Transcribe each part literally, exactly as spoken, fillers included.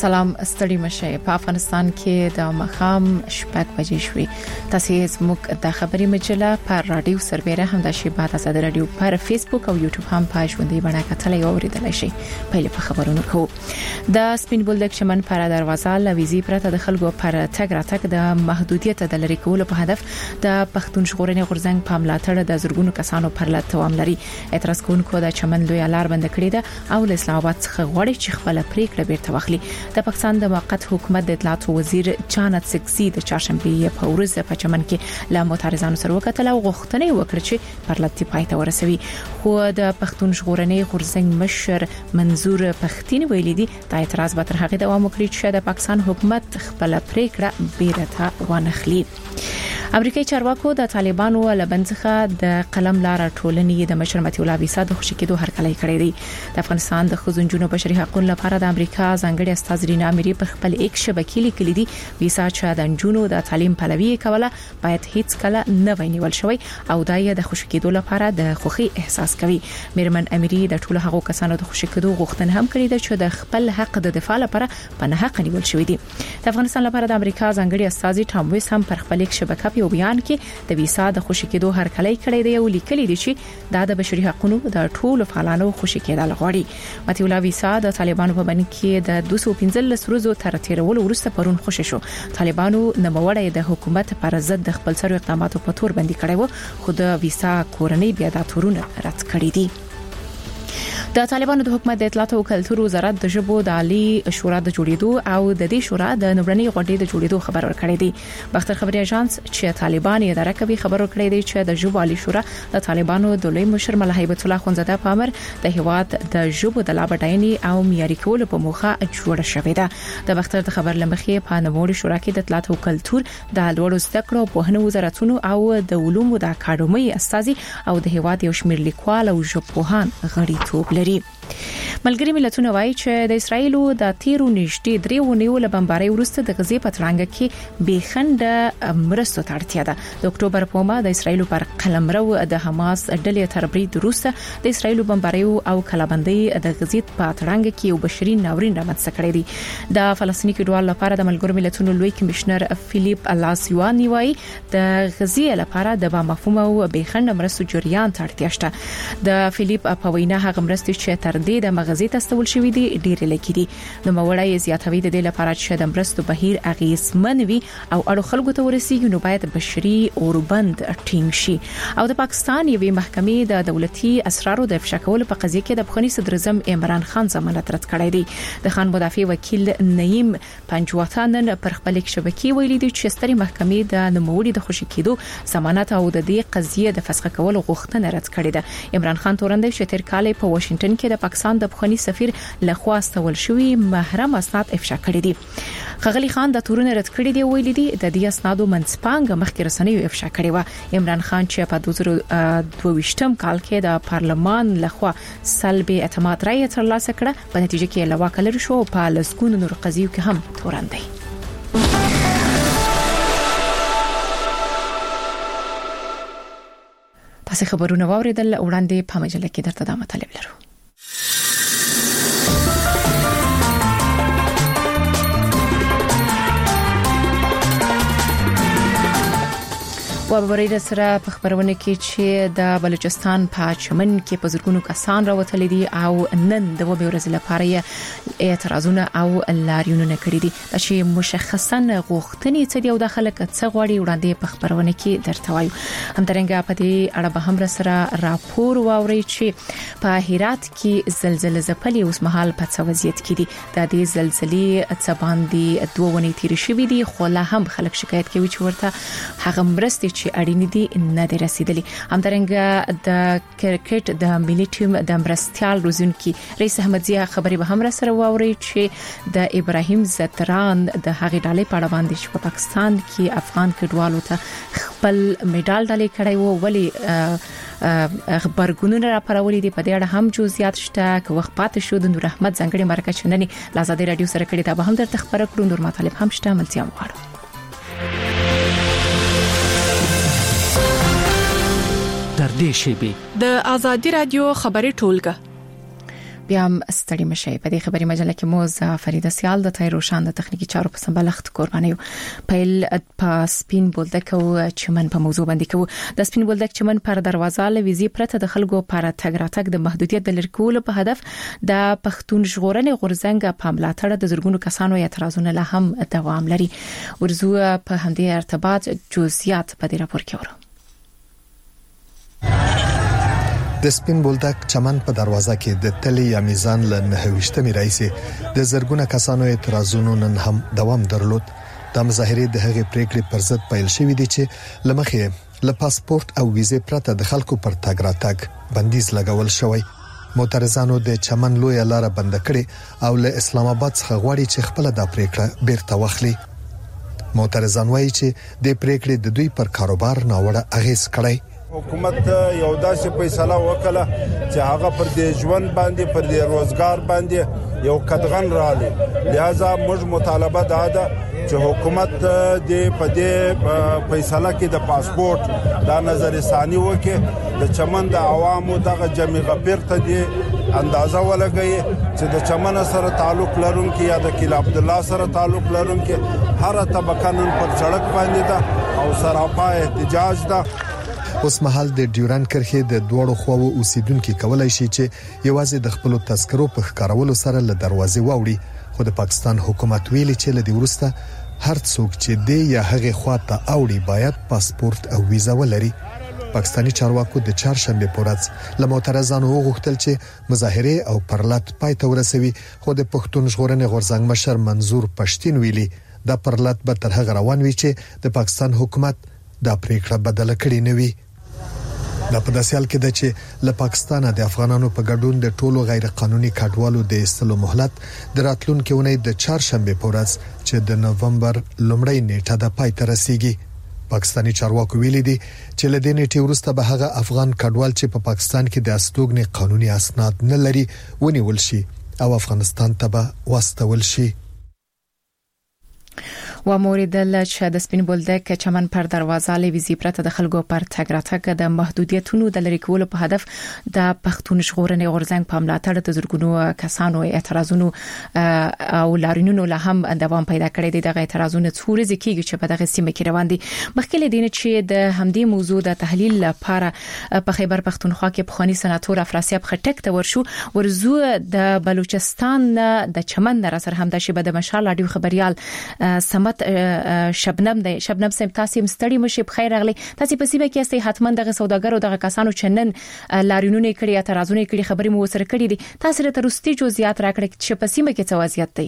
سلام ستړي مشه. په افغانستان کې د مخام شپږ بجې شوې. تاسو زموږ د خبري مجله پر رادیو سربېره هم د شیبات د رادیو پر فیسبوک او یوټیوب هم پاج باندې باندې کتلای او اوریدلای شئ. پهله په خبرونو کوو. د سپین بولدک چمن پر دروازه لويزي پرته د خلکو پر تګ راتګ د محدودیت د لری کولو په هدف د پښتون ژغورنې غورځنګ په ملاتړ د زورګونو کسانو پر لټوم لري. اعتراض کوونکو د چمن لوی لار بند کړی ده او اسلام آباد څخه غوړي چې خپل پریکړه بیرته واخلي. د پاکستان د موقت حکومت د اطلاعات وزیر جانت سکسی د چهارشنبه په ورځ په چمن کې له معترضانو سره وکړه او غوښتنه وکړه چې پر لټي پایته ورسوي. خو د پښتون ژغورنې غورځنګ مشر منظور پښتين ویلي دي د اعتراض به تر هغه دوام وکړي چې د پاکستان حکومت خپل پریکړه بیرته ونخلي. امریکایي چارواکو د طالبانو لبنځخه د قلم لار ټولنې د مشر متي الله ویسا د خوشی کېدو هرکلی کړی دی. د افغانستان د خزونجونو بشري حقوقو لپاره د امریکا ځانګړي استاذ رینا اميري په خپل ایک شبکې لیکلي دي ویسا چې د جنونو د تعلیم پلوي کوله باید هیڅ کله نه وینول شوی او دای د خوشی کېدو لپاره د خوخي احساس کوي. میرمن اميري د ټولو هغو کسانو د خوشی کېدو غوښتنه هم کړې ده چې د خپل حق د دفاع لپاره په نه حق نیول شوی دي. د افغانستان لپاره د امریکا ځانګړي استاذ ټام ویس هم پر خپل ایک شبکې په بیان کې د ویسا د خوشی کېدو هرکلی کړی دی او لیکلي دي چې دا د بشري حقوقو د ټولو فعالانو خوشی کېدل غواړي. متي الله ویسا د طالبانو په باندې کې د دوه سوه پنځلس ورځو تر تیرولو وروسته پرون خوشی شو. طالبانو نوموړی د حکومت پر ضد د خپل سر اقداماتو په تور باندې کړی و خو د ویسا کورنۍ بیا د تورونه رد کړی دي. د طالبانو د حکومت د اطلاعات او کلتور وزارت د ژبو د عالی شورا د جوړېدو او د دې شورا د نوبرنۍ غونډې د جوړېدو خبر ورکړی دی. بختر خبري اژانس چې طالبان یې اداره کوي خبر ورکړی دی چې د ژبو عالی شورا د طالبانو د لوی مشر ملا هیبت الله خونزاده په امر د هیواد د ژبو د لابټایني او معیاري کولو په موخه جوړه شوې ده. د بختر د خبر لمخې په نوموړي شورا کې د اطلاعات او کلتور د لوړو زده کړو په هنو وزارتونو او د علومو د اکاډمۍ استاذي او د هیواد یو شمېر لیکوال او ژبپوهان غړي توپ لري. ملګری ملتونه وایي چې د اسرایل د تیرو نږدې درې ونیو له بمبارۍ وروسته د غزې په ترانګ کې بېخنډ مرستو ته اړتیا ده. د اکتوبر په ما د اسرایل پر قلمرو د حماس ډلې تر برید وروسته د اسرایل بمبارۍ او کلابندۍ د غزې په ترانګ کې یو بشري ناورین رامنځته کړی دی. د فلسطیني کډوالو لپاره د ملګرو ملتونو لوی کمشنر فلیپ لاسیوانی وایي د غزې لپاره د با مفهوم او بېخنډ مرستو جریان ته اړتیا شته. د فلیپ په وینا هغه مرستې چې تر دې د مغزي تستول شوې دي ډېر لکې دي. نو موړی زیاتوي د دې لپاره چې د مرستو بهیر اغیزمن وي او اړو خلکو ته ورسیږي نو باید بشري اوربند ټینګ شي. او د پاکستان یوې محکمې د دولتي اسرارو د افشا کولو په قضیه کې د افغاني صدر اعظم عمران خان ضمانت رد کړی دی. د خان مدافع وکیل نعیم پنجواتان پر خپل شبکې ویلي دی چې ستري محکمې د نوموړي د خوشی کېدو ضمانت او د دې قضیه د فسخ کولو غوښتنه رد کړې ده. عمران خان تورنده چې تیر کال په واشنگټن کې د پاکستان د بخونی سفیر لخوا استول شوی محرم اسناد افشا کړی دي. خغلی خان د تورونه رد کړی دی ویلي دي د دې اسنادو منځپانګه مخکې رسنیو افشا کړی و. عمران خان چې په دوه زره دوه ویشتم کال کې د پارلمان لخوا سلب اعتماد رائے ترلاسه کړه په نتیجه کې لواکل شو په لسګونو نور قضیو کې هم تورندي. تاسو خبرونه واوریدل وړاندې په مجله کې درته د مطالب لرو. وبرید سره په خبرونه کې چې د بلوچستان په چمن کې په زرګونو کسان راوتل دي او نن د وبې ورځ لپاره اعتراضونه او لاریونونه کړي دي چې مشخصا غوښتنې څه دی او د خلک څه غواړي وړاندې په خبرونه کې درته وایو. همدارنګه په دې اړه به هم سره راپور واوري چې په هرات کې زلزلې ځپلې اوس مهال په څه وضعیت کې دي. د دې زلزلې څه باندې دوه ونې تیر شوې دي خو لا هم خلک شکایت کوي چې ورته هغه مرستې چې اړینې دي نه دي رسیدلې. همدارنګه د کرکټ د ملي ټیم د مرستيال روزونکي رئیس احمد ضیا خبري به هم سره واوري چې د ابراهیم زتران د هغې ډالۍ په اړه باندې چې په پاکستان کې افغان کډوالو ته خپل میډال ډالۍ کړی وو ولی خبرګونونه راپارولې دي. په دې اړه هم جزئیات شته که وخت پاتې شو د نور احمد ځنګړي مرکه چننې لازادي رادیو سره کړي دا به هم درته خبره کړو. نور مطالب هم شته ملتیا وغواړو. در دې شیبې د ازادي رادیو خبري ټولګه بیا هم ستړي مشي. په دې خبري مجله کې مو فرید سیال د تای روشان د تخنیکی چارو په سمبلخت قرباني پیل په سپین بولدک او چمن په موضوع باندې کوو. د سپین بولدک چمن پر دروازه له ویزي پرته د خلکو پر تګ راتګ د محدودیت د لری کولو په هدف د پښتون ژغورنې غورځنګ په ملاتړ د زرګونو کسانو اعتراضونه له هم دوام لري. ورزو په همدې ارتباط جزئیات په دې راپور کې ورو. د سپین بولدک چمن په دروازه کې د تلی یا میزان له نهويشتمې راځي د زرګونه کسانو اعتراضونو نن هم دوام درلود. د مظاهرې د هغې پریکړې پر ضد پیل شوې دي چې لمخې له پاسپورت او ویزې پرته د خلکو پر تګ راتګ بندیز لګول شوی. معترضانو د چمن لوی لار بند کړې او له اسلام آباد څخه غواړي چې خپل د پریکړه بیرته واخلي. معترضان وایي چې د پریکړې د دوی پر کاروبار ناوړه اغیز کړی. حکومت یو داسې فیصله وکړه چې هغه پر دې ژوند باندې پر دې روزګار باندې یو قدغن رالی. لہذا موږ مطالبه دا ده چې حکومت دې په دې فیصله کې د پاسپورت دا نظر ثانی وکړي. د چمن د عوامو دغه جمع غفیر ته دې اندازه ولګي چې د چمن سره تعلق لرونکي یا د کیل عبد الله سره تعلق لرونکي هر طبقه نن پر سړک باندې ده او سراپا احتجاج ده. اوس مهال د ډیورند کرښې د دوړو خواو اوسیدونکو کولای شي چې یوازې د خپل تذکرو په ښکارولو سره له دروازې واوړي. خو د پاکستان حکومت ویلي چې لدی ورسته هر څوک چې دی یا هغه خواته اوړي باید پاسپورت او ویزا ولري. پاکستاني چارواکو د چهارشنبه په ورځ له معترضانو وغوښتل چې مظاهره او پرلط پای ته ورسوي. خو د پښتون ژغورنې غورځنګ مشر منظور پښتين ویلي دا پرلط به تر هغه روان وي چې د پاکستان حکومت دا پریکړه بدله کړي نه وي. دا په داسې حال کې ده چې له پاکستانه د افغانانو په ګډون د ټولو غیر قانوني کډوالو د استلو مهلت د راتلونکي اونۍ د چهارشنبه په ورځ چې د نوومبر لومړۍ نیټه د پای ته رسیږي. پاکستاني چارواکو ویلي دي چې له دې نیټې وروسته به هغه افغان کډوال چې په پاکستان کې د استوګنې قانوني اسناد نه لري ونیول شي او افغانستان ته به واستول شي. و موریدل چې د سپین بولدک چمن پر دروازه له ویزي پرته د خلکو پر تګ راتګ د محدودیتونو د لری کولو په هدف د پښتون ژغورنې غورځنګ په ملاتړ د زرګونو کسانو اعتراضونو او لارینونو له هم دوام پیدا کړی دی. د اعتراضونو څورې ځکیږي چې په دغه سیمه کې روان دي. مخکې دین چې د همدې موضوع د تحلیل لپاره په خیبر پښتونخوا کې پخوانی سناتور افراسیاب خټک ته ورشو. ورزو د بلوچستان د چمن در سره هم د شبه د مشال اډیو خبريال سمت شبنم دی. شبنم سم تاسو مستړی مشه بخیر اغلی. تاسو په سیمه کې استي حتمن دغه سوداګرو دغه کسانو چنن لارینونه کړی اعتراضونه کړی خبرې مو سره کړی دي. تاسو ته ترستي جزئیات راکړئ چې په سیمه کې څه وضعیت دی.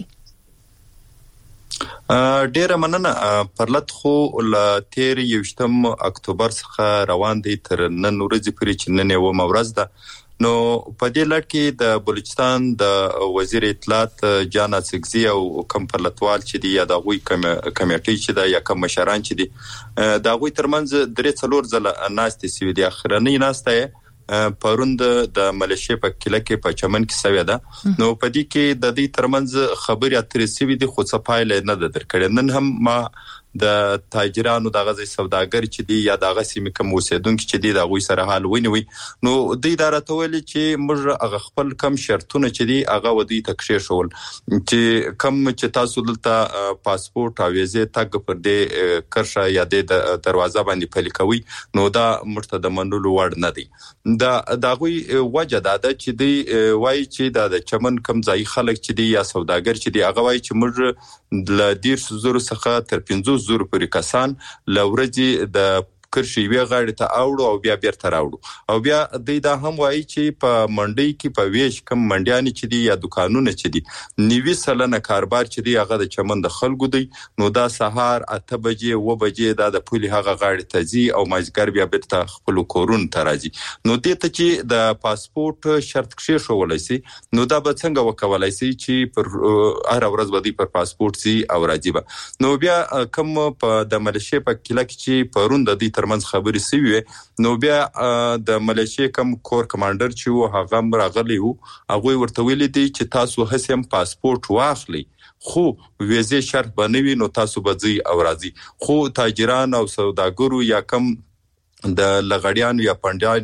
ډیره مننه. پرلط خو ل تیر یوشتم اکتوبر څخه روان دي تر نن ورځې پورې چې نن یو مورز ده. نو په دې لړ کې د بلوچستان د وزیر اطلاعات جانا سګزي او کم پرلطوال چې دی یا د غوي کمیټې چې دا یا کم مشران چې دی دا غوي ترمنځ درې څلور ځله ناستې سوي دي. اخرنۍ ناسته پروند د ملیشیا په کله کې په چمن کې سوي ده. نو په دې کې د دې ترمنځ خبري اترې سوي دي خو څه پایله نه ده درکړې. نن هم ما د تاجرانو دغه سوداګر چې دی یا دغه سیمه کوم اوسیدونکو چې دی دغه سره حال ونیوي. نو د اداره تول چې موږ هغه خپل کم شرطونه چې دی هغه ودی تکشیر شول چې کم چې تاسو دلته پاسپورت او ویزه تګ پر دې کرشه یا د دروازه باندې پلي کوي نو دا مرته د منلو وړ نه دی. دا دغه وجه دا ده چې دی وایي چې د چمن کم ځای خلک چې دی یا سوداګر چې دی هغه وایي چې موږ د ډیر زورو څخه تر پنځوس زور پورې کسان لورځي د کرشي وی غاړه ته اوړو او بیا بیرته راوړو. او بیا د دا هم وایي چې په منډي کې په ویش کم منډیان چې دي یا دکانونه چې دي نیوي سلنه کاربار چې دی هغه د چمن د خلکو دی. نو دا سهار اته بجې و بجې دا د پولي هغه غاړه ته ځي او مازګر بیا بیرته خپل کورون ته راځي. نو دې ته چې د پاسپورت شرط کې شوولای سي نو دا به څنګه وکولای سي چې پر هر ورځ بدی پر پاسپورت سي او راځي به. نو بیا کوم په د ملیشیا په کله کې چې پروند د ترمنځ خبرې سوي نو بیا د ملیشیا کم کور کمانډر چې و هغه راغلی وو هغه ورته ویلي دي چې تاسو هڅم پاسپورت واخلي خو ویزه شرط بنوي نو تاسو بځي او راځي. خو تاجران او سوداګرو یا کم د لغړیانو یا پندایانو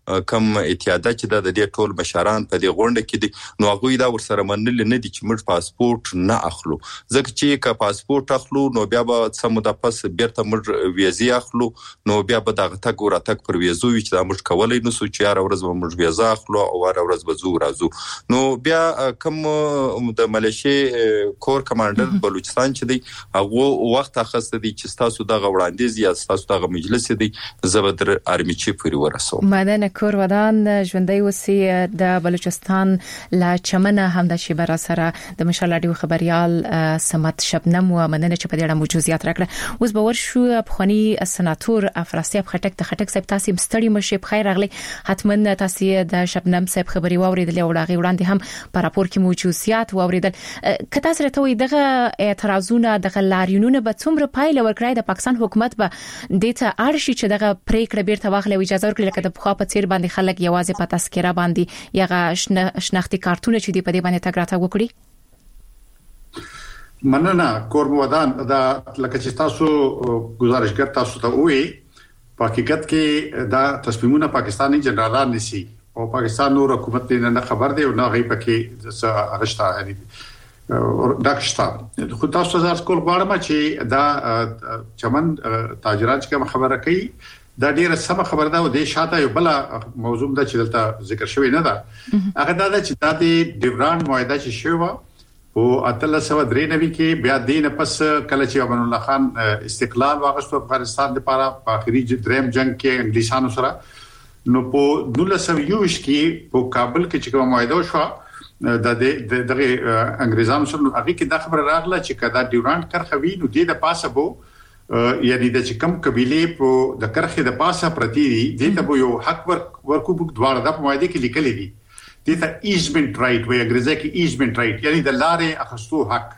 کم اتحادیه چې د دې ټول مشران په دې غونډه کې دي نو هغه دا ورسره منل نه دي چې موږ پاسپورت نه اخلو ځکه چې که پاسپورت اخلو نو بیا به سم د پس بیرته موږ ویزه اخلو نو بیا به دغه تک وراتک پر ویزو چې دا موږ کولای نو سو چې هر ورځ به موږ ویزه اخلو او هر ورځ به زو راځو نو بیا کوم د ملیشي کور کمانډر بلوچستان چې دی هغه وخت اخسته دي چې تاسو دغه وړاندیز یا تاسو دغه مجلس دی زبدر آرمی چی پوری ورسو مدن کور ودان ژوندۍ وسی د بلوچستان لا چمنه هم د شیبر سره د مشالډیو خبريال سمت شبنم و مننه چې په دې اړه موجودیت راکړه اوس به ورشو افغاني سناتور افراسیاب خټک د خټک صاحب تاسو مستړي مشه بخیر راغلی حتما تاسو د شبنم صاحب خبري واوریدل او راغي وړاندې هم په راپور کې موجودیت واوریدل کته سره ته وي دغه اعتراضونه دغه لاریونونه به څومره پایله ورکړي د پاکستان حکومت به د ته ارشي چې دغه پریکړه بیرته واخلي اجازه ورکړي لکه د بخوا په چیر باندې خلک یوازې په تذکره باندې یغه شناختی کارتونه چې دی په دې باندې تګراته وکړي مننه کورمودان دا لکه چې تاسو گزارشګر تاسو ته وې په حقیقت کې دا تصمیمونه پاکستاني جنرالان نسی او پاکستان نور حکومت نه خبر دی او نه غي پکې څه اغشتا هري داکشتا خو تاسو زار کول غواړم چې دا چمن تاجران چې خبره کوي دا ډیره سم خبره ده او د شاته یو بل موضوع ده چې دلته ذکر شوی نه ده هغه دا چې د ډیوران معاهده چې شوی او اتل سو درې نوي کې بیا دین پس کله چې امان الله خان استقلال واغستو افغانستان لپاره په اخري دریم جنگ کې انګلیسانو سره نو په دولس یوش کې په کابل کې چې کوم معاهده شو د دغه انګریزانو سره هغه کې دا خبره راغله چې کدا ډیوران کرخوي نو د پاسه بو یعنی د چې کم قبيله په د کرخه د پاسه پرتی دي د ته یو حق ورکو دواړه د معاهده کې لیکل دي دته ایزمنت رائټ وی انګریزي کې ایزمنت رائټ یعنی د لارې اخستو حق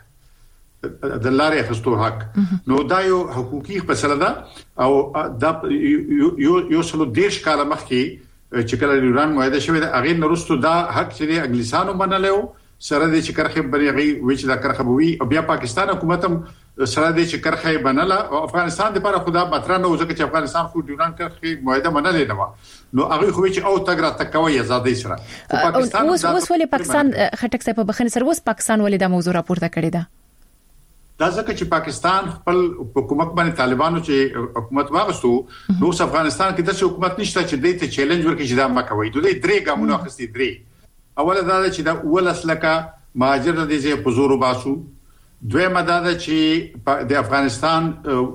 د لارې اخستو حق نو دا یو حقوقي مسله ده او دا یو یو سلو دیش کاله مخکې چې کله ایران معاهده شوې ده هغه نورستو دا حق چې انګلیسانو منلو سره د چې کرخه بریغي وچ دا کرخه بوي او بیا پاکستان حکومت هم سره د چې کرخه بنله او افغانستان لپاره خدا مطرح نه وځي چې افغانستان خو ډیوران کرخه معاهده منلې نه نو هغه خو چې او تګرا تکوي آزادۍ سره پاکستان اوس اوس ولې پاکستان خټک صاحب په بخنه سره اوس پاکستان ولې د موضوع راپورته کړی ده دا ځکه چې پاکستان خپل حکومت باندې طالبانو چې حکومت واغستو نو افغانستان کې د حکومت نشته چې د ته چیلنج ورکړي چې دا مکوي دوی درې ګامونه اخستي درې اوله دا چې دا اول اسلکه مهاجر د دې په زور وباسو دویمه دا چې د افغانستان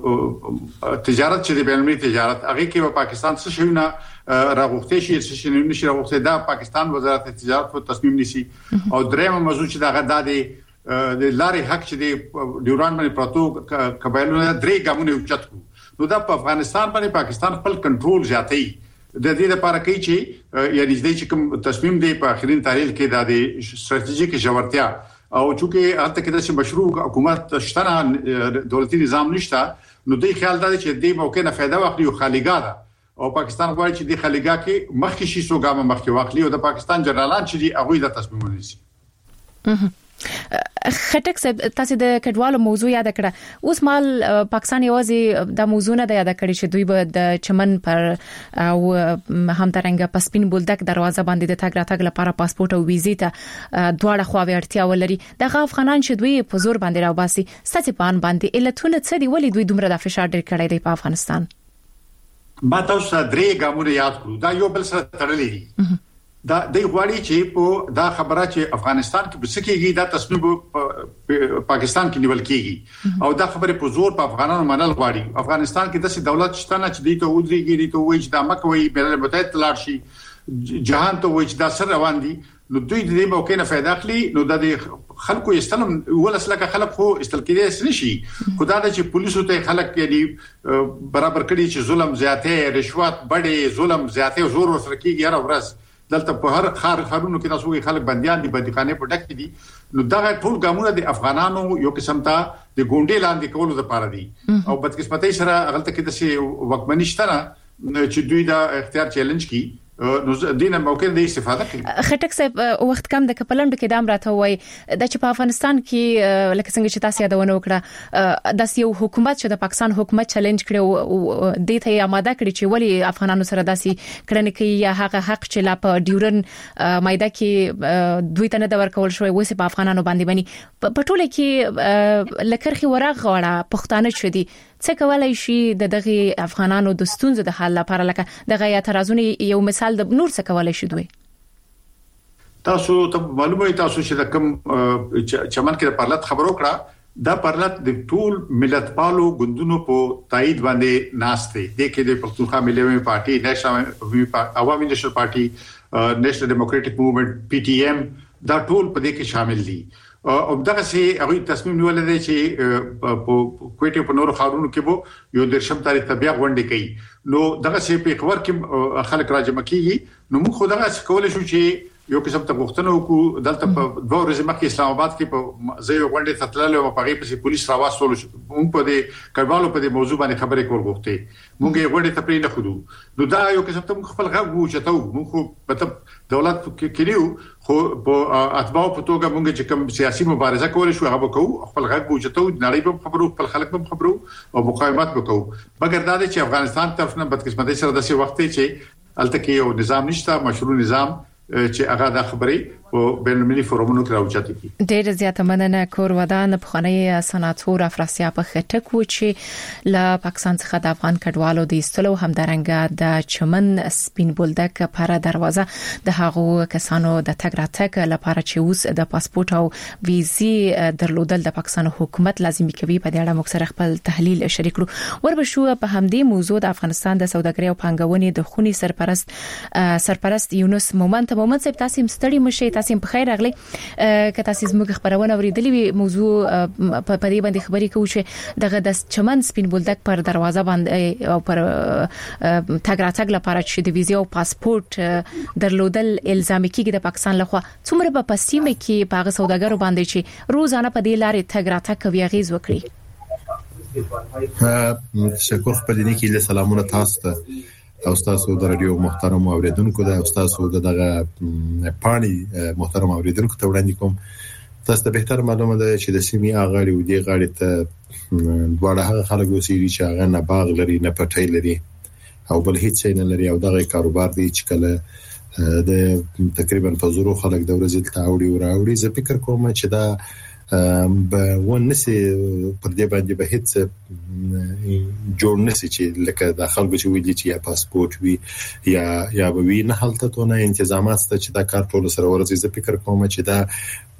تجارت چې د بینالمللي تجارت هغه کې په پاکستان څه شي نه راغوښته شي څه شي نه شي راغوښته دا پاکستان وزارت تجارت په تصمیم نیسي او درېمه موضوع چې دا غدا دی د لارې حق چې د ډیوران باندې پروتو قبایلونو درې ګامونه اوچت کو نو دا په افغانستان باندې پاکستان خپل کنټرول زیاتوي د دې لپاره کوي چې یعنی د دې کوم تصمیم دی په اخرین تحلیل کې د ستراتیژیک جوړتیا او چې هلته کې د مشروع حکومت شته دولتي نظام نشته نو دوی خیال دا چې د موقع نه فائدہ واخلي او خالیګا ده او پاکستان غواړي چې د خالیګا کې مخکې شي سوګام مخکې واخلي او د پاکستان جنرالان چې دی هغه د تصمیم ونیسي خټک صاحب تاسو د کډوالو موضوع یاد کړه اوس مال پاکستان یوازې د موضوع نه یاد کړی چې دوی به د چمن پر او همدارنګه پسپین بولدک دروازه باندې د تګ راتګ لپاره پاسپورت او ویزې ته دواړه خواوې اړتیا ولري دغه افغانان چې دوی په زور باندې راوباسي ستاسو په ان باندې علتونه څه دی ولې دوی دومره د فشار ډیر کړی دی په افغانستان ما تاسو درې ګامونه یاد کړو دا یو بل سره تړلې دي دا د غواړي چې په دا خبره چې افغانستان کې بسکیږي دا تصمیم پاکستان کې نیول کیږي او دا خبره په زور په افغانانو منل غواړي افغانستان کې د دولت شته نه چې د ته ودرېږي د ته وایي چې دا مکوي ملل متحد لاړ شي جهان ته وایي چې دا سر روان دي نو دوی د دې موقع نه فائدہ اخلي نو د خلکو استلم ولسلکه خلک خو استل کېدای نشي خدای د چې پولیسو ته خلک یعنی برابر کړي چې ظلم زیاته رشوت بډې ظلم زیاته زور ورسره کیږي هر ورځ دلته په هر خار خارونو کې تاسو خلک بنديان دي بندخانه په ډک دي نو دا ټول ګامونه د افغانانو یو قسم ته د ګونډې لاندې کولو لپاره دي او بدقسمتۍ سره غلطه کې د شی وقمنشتنه چې دوی دا اختیار چیلنج کی نو دینه ممکن د استفاده کوي. خټک صاحب وخت کم د کپلند کې دام راته وای د چې په افغانستان کې لکه څنګه چې تاسو یادونه وکړه د یو حکومت چې د پاکستان حکومت چیلنج کړو د ته آماده کړی چې ولی افغانانو سره داسي کړنې کوي یا هغه حق چې لا په ډیورن مایده کې دوی ته نه د ورکول شوی وسه په افغانانو باندې بني په ټوله کې لکرخي ورغ غواړه پښتانه شدي څه کولای شي د دغه افغانانو د ستونزو د حل لپاره لکه دغه اعتراضونه یو مثال د نور څه کولای شي دوی تاسو ته معلومه تاسو چې د کوم چمن کې د پارلت خبرو کړه دا پارلت د ټول ملت پالو ګوندونو په تایید باندې ناشته د کې د پښتونخوا ملي پارټي نېشنل عوامي نېشنل پارټي نېشنل ډیموکراټک موومېنټ پی ټی ایم دا ټول په دې کې شامل دي او دغه سي هغه تصمیم نیول دي چې په کوټه په نورو خارونو کې وو یو درشم تاریخ ته بیا غونډه کوي نو دغه سي په خبر کې خلک راجمع کیږي نو موږ خدای څخه کولای شو چې یو قسم ته غوښتنه وکړو دلته په دوه ورځې مخکې اسلام آباد کې په ځای غونډه تتلل او په هغه پسې پولیس راوستل موږ په دې کډوالو په دې موضوع باندې خبرې کول غوښتي موږ یې غونډه ته پرې نه خدو نو دا یو قسم ته خپل غږ وچتو موږ په دولت کې کړیو خو په اتباع په توګه موږ چې کوم سیاسي مبارزه کولای شو هغه وکړو خپل غږ وچتو نړۍ په خبرو خپل خلک په خبرو او مقاومت وکړو مګر دا چې افغانستان طرف نه بدقسمتۍ سره داسې وخت چې الته یو نظام نشته مشروع نظام چې هغه د خبرې په بینالمللي فورمونو کې راوچاتې کی ډېر زیاته مننه کور ودان په خنۍ سناتور افراسیا په خټک و چې ل پاکستان څخه د افغان کډوالو د استلو همدارنګه د چمن سپین بولدک پر دروازه د هغو کسانو د تګ راتګ لپاره چې اوس د پاسپورت او ویزي درلودل د پاکستان حکومت لازمي کوي په دې اړه موږ سره خپل تحلیل شریک کړو وربشو په همدې موضوع د افغانستان د سوداګرۍ او پانګونې د خونی سرپرست سرپرست یونس مومند مومند صاحب تاسو مستړي مشه تاسو په خیر راغلی که تاسو زموږ خبرونه اوریدلې موضوع په دې باندې خبرې کوو چې دغه د چمن سپین بولدک پر دروازه باندې او پر تګ راتګ لپاره چې د ویزا او پاسپورت درلودل الزامي کیږي د پاکستان لخوا څومره په پسیمه کې په سوداګرو باندې چې روزانه په دې لارې تګ راتګ کوي غیز وکړي تشکر خپل نه کې له سلامونه تاسو ته او تاسو د رادیو محترم اوریدونکو د تاسو دغه پانی محترم اوریدونکو ته وړاندې کوم تاسو ته به تر معلومه ده چې د سیمې اغاړي او دی غاړي ته دواړه هغه خلک اوسېږي چې هغه نه باغ لري نه پټي لري او بل هیڅ نه لري او دغه کاروبار دی چې کله د تقریبا په زورو خلک د ورځې ته اوړي او راوړي زه فکر کوم چې دا به ونسي پر دې باندې به هیڅ جوړ نشي چې لکه د خلکو چې ویلي چې یا پاسپورت وي یا یا به وي نه حالت ته نه تنظیمات ته چې دا کار ټول سره ورځي زه فکر کوم چې دا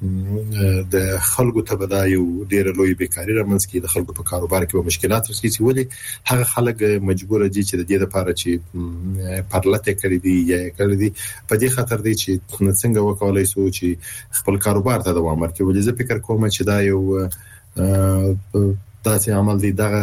د خلکو ته به دا یو ډېر لوی بیکاری رامنځ کې د خلکو په کاروبار کې به مشکلات رسېږي چې ولې هغه خلک مجبور دي چې د دې لپاره چې پرلته کړی دي یا کړی دي په دې خاطر دي چې څنګه وکولای شو چې خپل کاروبار ته دوام ورکړي ولې زه فکر کوم چې دا یو داسې عمل دی دغه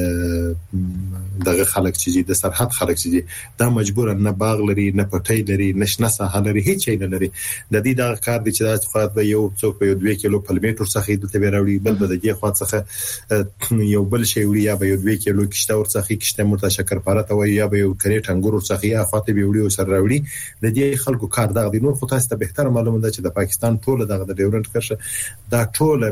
د دغه خلک چې د سرحد خلک چې دا مجبور نه باغ لري نه پټي لري نشنه ساحه لري هیڅ نه لري د دې د کار دی چې دا خو به یو څوک په دوه کیلو پلمیټر څخه د تبه راوړي بل به د دې خوا څخه یو بل شی وړي یا به یو دوه کیلو کشته ور څخه کشته مرته شکر پاره ته وي یا به یو کریټ انګور څخه یا خاطه به وړي او سر راوړي د دې خلکو کار دغه دی نور خو تاسو ته به تر معلومه ده چې د پاکستان ټول دغه د ډیورنت کرښه دا ټول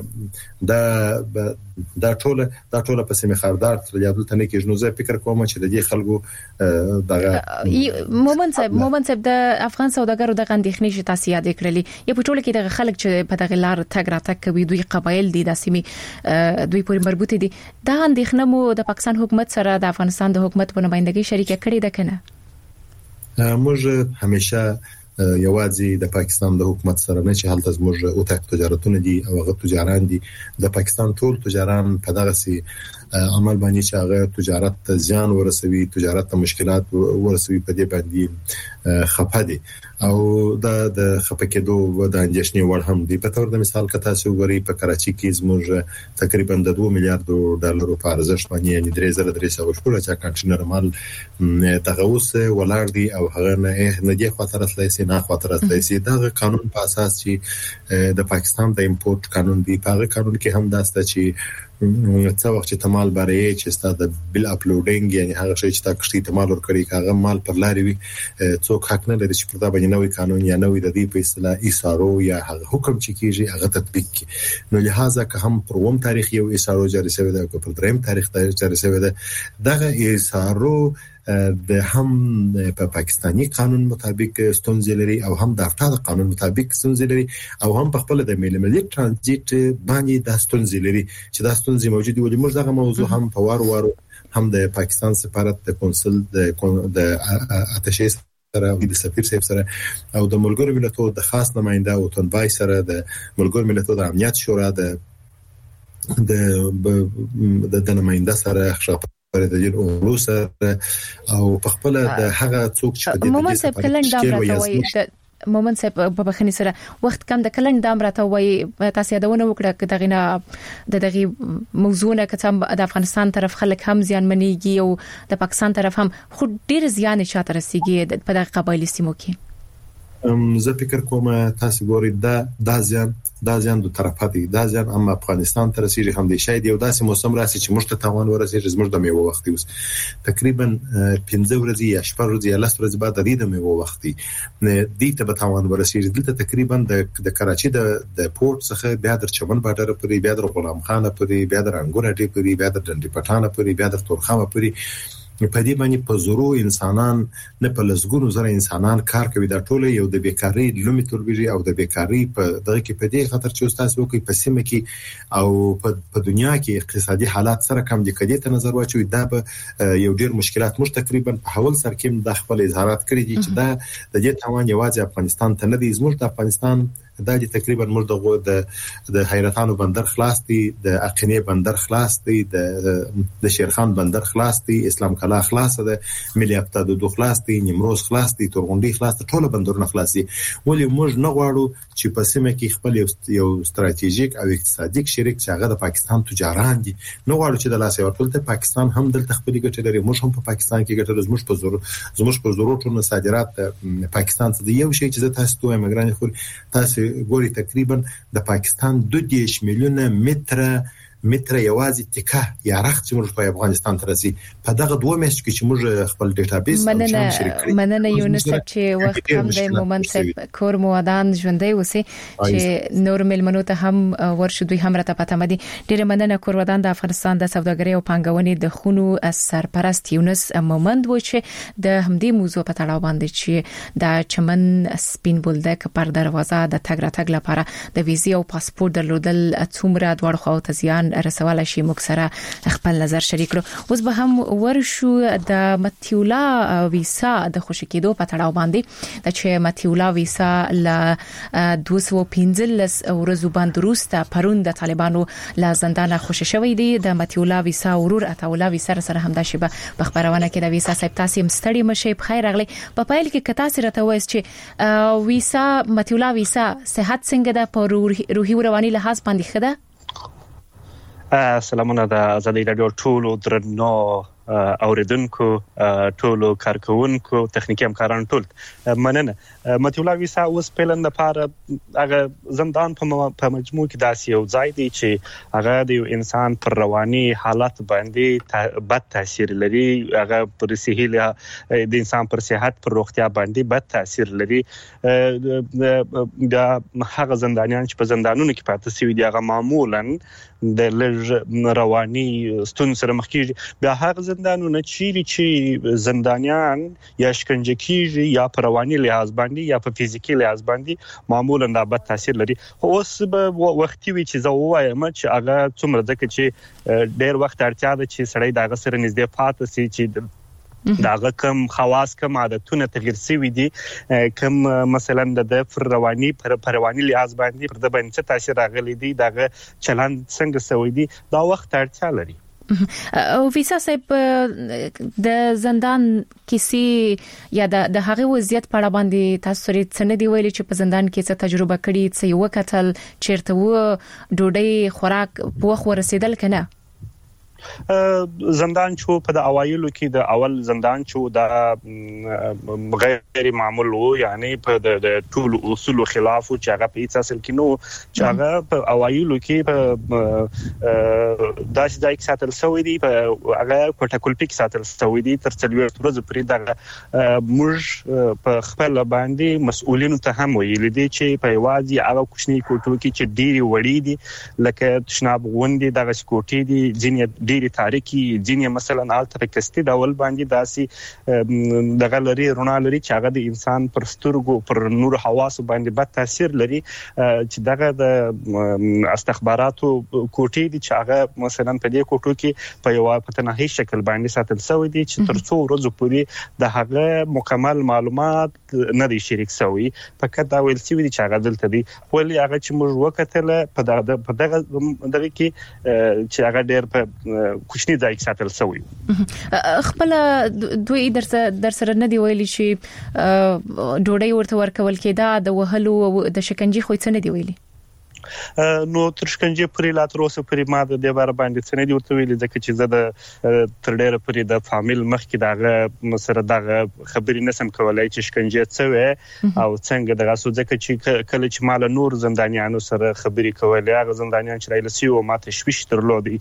دا دا ټول دا ټول په سیمه خاردار تر یادو ته نه کېږي نو زه فکر کوم چې د دې خلکو دغه مومند صاحب مومند صاحب د افغان سوداګرو د غندېخنې چې تاسو یاد کړلې یا په ټول کې د خلک چې په دغه لار تګ راتګ کوي دوی قبایل دي د سیمه دوی پورې مربوط دي دا اندېخنه مو د پاکستان حکومت سره د افغانستان د حکومت په نمائندګۍ شریک کړې ده کنه موږ همیشه یوازې د پاکستان د حکومت سره نه چې حالت زموږ او تک تجارتونه دي او هغه تجاران دي د پاکستان ټول تجاران په دغه سي عمل باندې چې هغه تجارت ته زیان ورسوي تجارت ته مشکلات ورسوي په دې باندې خپه دي او دا د خپه کېدو و د اندېښنې وړ هم دی په تور د مثال کته سو غري په کراچي کې زموږ تقریبا د دوه میلیارډ ډالرو په ارزښت باندې یعنی درې زره درې سوه شپږ چې کانټینر مال تغوس ولر دي او هغه نه نه دی خاطر اصلي نه خاطر اصلي دا قانون په اساس چې د پاکستان د امپورت قانون دی په هغه قانون کې هم داسته چې څه وخت چې تمال باري چې ستاسو بل اپلوډینګ یعنی هغه شی چې تاسو کشتي تمال ور کړی کاغه مال پر لاري وي څوک حق نه لري چې پر دا باندې نوې قانون یا نوې د دې په اصطلاح ایسارو یا هغه حکم چې کیږي هغه تطبیق کی نو لہذا که هم پر ووم تاریخ یو ایسارو جاری شوی دی او پر دریم تاریخ جاری شوی دی دغه ایسارو د هم په پاکستانی قانون مطابق ستونزې لري او هم د افغان قانون مطابق ستونزې لري او هم په خپل د ملي ملي ترانزیت باندې د ستونزې لري چې د ستونزې موجود وي موږ دغه موضوع هم په وار وار هم د پاکستان سفارت د کونسل د د اتشې سره او د سفیر صاحب سره او د ملګرو ملتونو د خاص نماینده او تنبای سره د ملګرو ملتونو د امنیت شورا د د د نماینده سره خبرې د دې او سره او په خپل د هغه څوک چې د مومن صاحب کلن دام راټوي د مومن صاحب په بخنی سره وخت کم د کلن دام راټوي تاسو یادونه وکړه دغه نه د دغه موضوعونه کتم د افغانستان طرف خلک هم زیان منیږي او د پاکستان طرف هم خو ډیر زیان شاته رسیږي په دغه قبایلی سیمو کې زه فکر کوم تاسو ګورئ دا د ځان د ځان د طرفه دي د ځان هم افغانستان تر رسیدي هم دي شاید یو داسې موسم راسي چې موږ ته تاوان ورسېږي زموږ د میوه وخت اوس تقریبا پنځه ورځې یا شپږ ورځې یا لس ورځې بعد د دې د میوه وخت دي دې ته به تاوان ورسېږي دلته تقریبا د د کراچي د د پورت څخه بیا در چمن باډر پورې بیا در غلام خانه پورې بیا در انګور اډې پورې بیا در ډنډي پټانه پورې بیا در تورخمه پورې په دې باندې په زورو انسانان نه په لزګونو زره انسانان کار کوي دا ټول یو د بیکاری لومي تربیجي او د بیکاری په دغه کې په دې خاطر چې استاد وکي په سیمه کې او په دنیا کې اقتصادي حالات سره کم دي کدي ته نظر واچوي دا به یو ډیر مشکلات مش تقریبا په حول سر کې د خپل اظهارات کړی دي چې دا د دې توان یوازې افغانستان ته نه دی زموږ د افغانستان دا دي تقریبا موږ د د حیرتانو بندر خلاص دي د اقینه بندر خلاص دي د د شیرخان بندر خلاص دي اسلام کلا خلاص ده ملي افتاد دو خلاص دي نیمروز خلاص دي تورغونډي خلاص دي ټول بندرونه خلاص دي ولې موږ نه غواړو چې په سیمه کې خپل یو ستراتیژیک او اقتصادي شریک چې هغه د پاکستان تجاران دي نه غواړو چې د لاسه ورکول ته پاکستان هم دلته خپل ګټه لري موږ هم په پاکستان کې ګټه زموږ په زور زموږ په زور ټول صادرات پاکستان ته دی یو شی چې تاسو ته مګراني خو تاسو ګوري تقریبا د پاکستان دوه میلیونه متره متر یوازې تکه یا رخت چې موږ په افغانستان ته رسي په دغه دوه میاشتو کې چې موږ خپل ډیټابیس او شام شریک کړی مننه یونس چې وخت هم د مومن صاحب کور موادان ژوندۍ وسی چې نور ملمنو ته هم ورشو دوی هم راته پته مدي ډیره مننه کور ودان د افغانستان د سوداګرۍ او پانګونې د خونو سرپرست یونس مومند و چې د همدې موضوع په تړاو باندې چې د چمن سپین بولدک پر دروازه د تګ راتګ لپاره د ویزې او پاسپورت درلودل څومره دوړ خو ته زیان رسواله شي موږ سره خپل نظر شریک کړو اوس به هم ورشو د متیولا ویزا د خوشی کېدو په تړاو باندې د چې متیولا ویزا ل دوه سوه پنځلس ورځو باندې وروسته پرون د طالبانو له زندان خوشی شوی دی د متیولا ویزا ورور اتولا ویزا سره هم د شیبه په خبرونه کې د ویزا صاحب تاسو مستړی مشه په خیر اغلی په پایل کې کتا سره ته وایي چې ویزا متیولا ویزا صحت څنګه ده په روحي رواني لحاظ باندې خده سلامونه د ازادي رادیو ټولو درنو اوریدونکو ټولو کارکونکو تخنیکی همکاران ټول مننه متیولا ویسا اوس پلان د پاره هغه زندان په مجموع کې داسې یو ځای دی چې هغه د انسان پر رواني حالت باندې بد تاثیر لري هغه پر صحي د انسان پر صحت پر روغتیا باندې بد تاثیر لري د هغه زندانیان چې په زندانونو کې پاتې شوي دي هغه معمولا د لږ رواني ستونزو سره مخ کیږي بیا هغه زندانونه چیرې چې زندانیان یا شکنجه کیږي یا په رواني لحاظ باندې یا په فزیکی لحاظ باندې معمولا د بد تاثیر لري خو اوس به وختي وي چې زه وایم چې هغه څومره ځکه چې ډېر وخت اړتیا ده چې سړی دغه سره نږدې پاتې شي چې داغه کم خواص کم عادتونه تغیر شوي دي کم مثلا د پر رواني پر رواني لحاظ باندې پر د باندې تاثیر راغلي دي دغه چلند څنګه سوي دي دا وخت اړتیا لري او ویسا صاحب د زندان کیسې یا د د هغه وضعیت په اړه باندې تاسو سره څه دی ویلي چې په زندان کې څه تجربه کړی څه یو کتل چیرته و ډوډۍ خوراک پوخ ورسېدل کنه زندان چې په د اوایلو کې د اول زندان چې د غیر معمول وو یعنی په د ټول اصول خلاف چې هغه په هیڅ اصل کې نو چې هغه په اوایلو کې په داس دای کې ساتل شوی دی په هغه کوټکل پک ساتل شوی دی تر څلور ورځې پرې دا موږ په خپل باندې مسؤلینو ته هم ویل دي چې په یوازې هغه کوچنی کوټو کې چې ډېری وړي دي لکه تشناب غوندي دغه کوټې دي ځینې ډېری تاریخي ځینې مثلا الته کستي ډول باندې داسي دغه لري رڼا لري چې هغه د انسان پر سترګو پر نور حواس باندې بد تاثیر لري چې دغه د استخباراتو کوټې دي چې هغه مثلا په دې کوټو کې په یو پتنهي شکل باندې ساتل شوی دي چې تر څو ورځې پورې د هغه مکمل معلومات نه دي شریک شوی فقط دا ویل شوی دي چې هغه دلته دي ولې هغه چې موږ وکتل په دغه په دغه دغه کې چې هغه ډېر په کوچني ځای کې ساتل شوی خپل دوی در در سره نه دی ویلي چې ډوډۍ ورته ورکول کېدا د وهلو د شکنجې خو څه نه دی ویلي نو تر شکنجې پرې لا تر اوسه پرې ما د دې بار باندې څه نه دی ورته ویلي ځکه چې زه د تر ډېره پرې د فامیل مخکې دغه سره دغه خبرې نسم کولای چې شکنجې څه وي او څنګه دغه سو ځکه چې کله چې مال نور زندانیانو سره خبرې کولې هغه زندانیان چې رایل سی او ما تشویش درلودي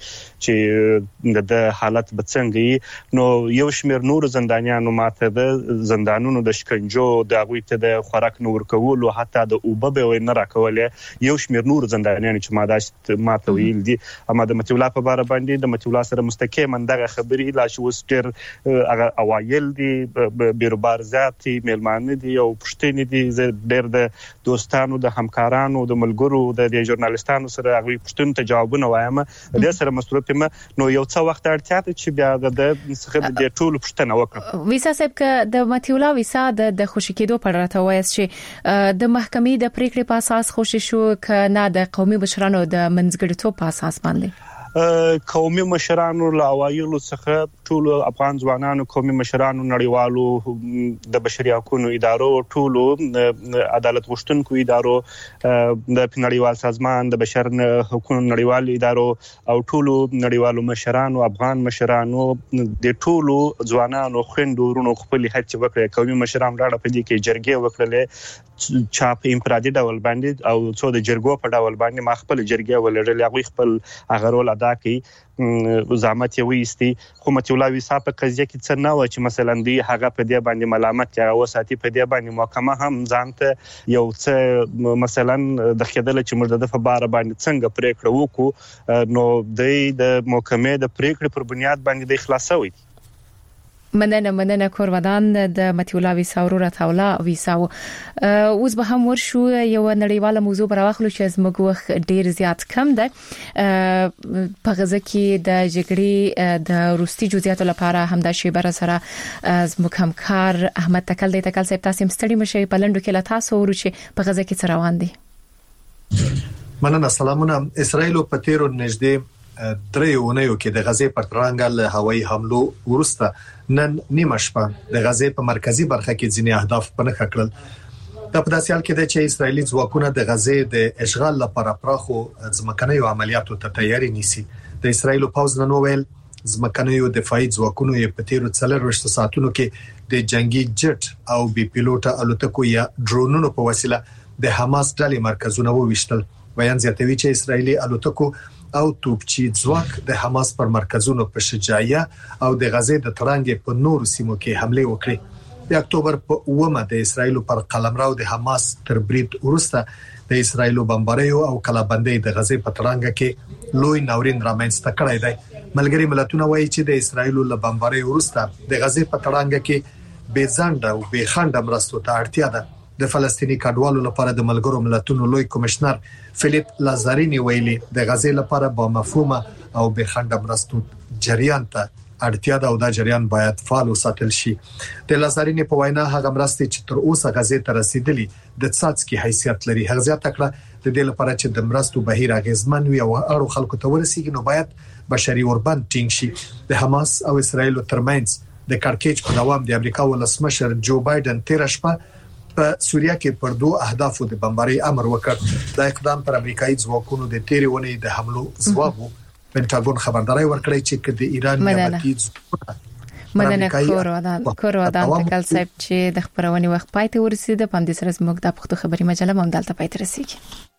چې د حالت به څنګه نو یو شمیر نور زندانیانو ماته د زندانونو د شکنجو د غوي ته د خوراک نور کول او حتی د اوبه به نه راکولې یو شمیر نور زندانیان چې ما داشت ما ته ویل دي اما د متولا په بار باندې د متولا سره مستقیم دغه خبرې لا شو ستر هغه اوایل دي بیروبار ذاتي ملمانه دي او پښتني دي ډېر د دوستانو د همکارانو د ملګرو د ژورنالستانو سره هغه پښتون ته جوابونه وایم د سره مصروف یم نو یو څه وخت اړتیا ته چې بیا د څخه د ټول پښتنه وکړه ویسا صاحب ک د متولا ویسا د خوشی کېدو پر راته وایي چې د محکمې د پریکړې په اساس خوشی شو ک نه د قومي مشرانو د منځګړیتوب په اساس باندې قومي مشرانو لا وایلو څخه ټول افغان ځوانانو قومي مشرانو نړیوالو د بشري حقوقو ادارو ټول عدالت غوښتونکو ادارو د نړیوال سازمان د بشر حقوقو نړیوال ادارو او ټول نړیوالو مشرانو افغان مشرانو د ټول ځوانانو خويندو ورونو خپل هڅه وکړه قومي مشران راړه په دې کې جرګې وکړلې چاپ امپراتي ډول باندې او څو د جرګو په ډول باندې ما خپل جرګې ولرل هغه خپل هغه رول ادا کړي زعامت یې وېستي خو متولا ویسا په قضیه کې څه نه و چې مثلا دی هغه په دې باندې ملامت یا وساتي په دې باندې محکمه هم ځانته یو څه مثلا د خیدل چې موږ د فبار باندې څنګه پریکړه وکړو نو د محکمې د پریکړې پر بنیاد باندې د خلاصوي مننه مننه کورودان د متولا ویسا ورو راتاولا ویسا اوس به هم ورشو یو نړیواله موضوع براخلو چې زموږ وخت ډیر زیات کم ده په غزه کې د جګړې د روسي جزئیاتو لپاره همدا شی بر سره زموږ همکار احمد تکل د تکل صاحب تاسو مستړي مشي په لندو کې لا تاسو ورچې په غزه کې څه روان دي مننه سلامونه اسرائیل په تیرو نږدې درې اونیو کې د غزې پر ترانګل هوایي حملو ورسته نن نیمه شپه د غزې په مرکزی برخه کې ځینې اهداف پنځه کړل د په داسې حال کې د چې اسرائیلي ځواکونه د غزې د اشغال لپاره پراخو ځمکنیو عملیاتو ته تیاری نیسي د اسرائیل پوز نن ویل ځمکنیو دفاعي ځواکونو یې په تیرو څلور ساعتونو کې د جنگي جټ او بي پيلوټه الوتکو یا ډرونونو په وسیله د حماس ډلې مرکزونه وویشتل بیان زیاتوي چې اسرائیلي الوتکو او توپچی ځواک د حماس پر مرکزونو په شجاعیه او د غزې د ترانګ په نور سیمو کې حمله وکړه د اکتوبر په اومه د اسرائیل پر قلمرو د حماس تر برید ورسته د اسرائیل بمباریو او کلابندۍ د غزې په ترانګ کې لوی ناورین رامنځته کړی دی ملګری ملتونه وایي چې د اسرائیل له بمباریو ورسته د غزې په ترانګ کې بې ځنډ او بې خنډ مرستو ته اړتیا ده د فلسطینی کډوالو لپاره د ملګرو ملتونو لوی کمشنر فلیپ لازارینی ویلي د غزې لپاره با مفهومه او به خنډ مرستو جریان ته اړتیا ده او دا جریان باید فعال وساتل شي د لازارینی په وینا هغه مرستې چې تر اوسه غزې ته رسیدلي د څاڅکي حیثیت لري هغه ځا تکړه د دې لپاره چې د مرستو بهیر اغیزمن وي او اړو خلکو ته ورسیږي نو باید بشري اوربند ټینګ شي د حماس او اسرائیل ترمنځ د کارکېچ په دوام د امریکا ولسمشر جو بایدن تیر شپه په سوریه کې پر دوه اهدافو د بمباري امر وکړ دا اقدام پر امریکایي ځواکونو د تیرې ونې د حملو ځواب پینټاګون خبرداري ورکړې چې د ایران نیابتي مننه کورودا کورودا تکل صاحب چې د خبرونې وخت پاتې ورسید په دې سره زموږ د پښتو خبري مجله هم دلته پاتې رسیدي.